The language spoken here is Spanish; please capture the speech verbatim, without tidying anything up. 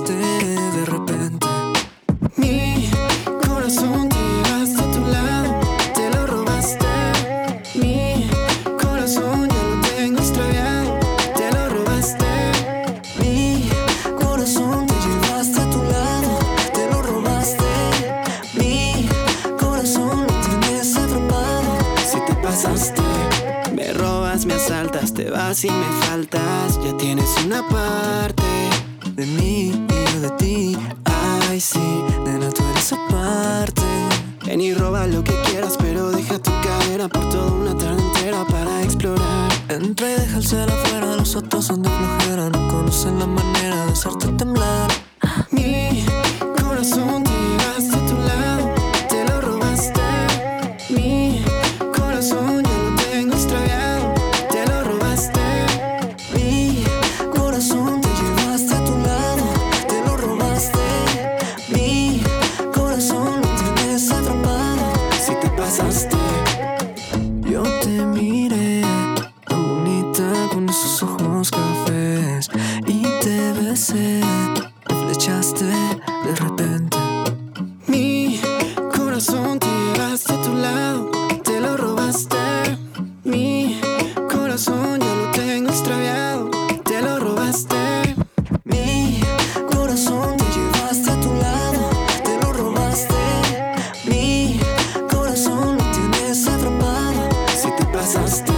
flechaste de repente. Mi corazón te llevaste a tu lado, te lo robaste. Mi corazón ya lo tengo extraviado, te lo robaste. Mi corazón te llevaste a tu lado, te lo robaste. Mi corazón lo tienes atrapado. Si te pasaste, me robas, me asaltas, te vas y me faltas. Ya tienes una parte De mí y yo de ti. ay sí, Nena, tú eres aparte. ven y roba lo que quieras, pero deja tu cadera por toda una tarde entera para explorar. Entra y deja el cielo afuera, los otros son de flojera, no conocen la manera de hacerte temblar. Mi corazón te llevaste a tu lado, te lo robaste. Mi corazón ya lo tengo extraviado, te lo robaste. Mi corazón te llevaste a tu lado, te lo robaste. Mi corazón lo tienes atrapado. Si te pasaste, Yo te miré tan bonita con esos ojos cafés y te besé, te flechaste de repente. mi corazón te llevaste a tu lado, te lo robaste. Mi corazón ya lo tengo extraviado, te lo robaste. Mi corazón te llevaste a tu lado, te lo robaste. Mi corazón lo tienes atrapado. Si te pasaste,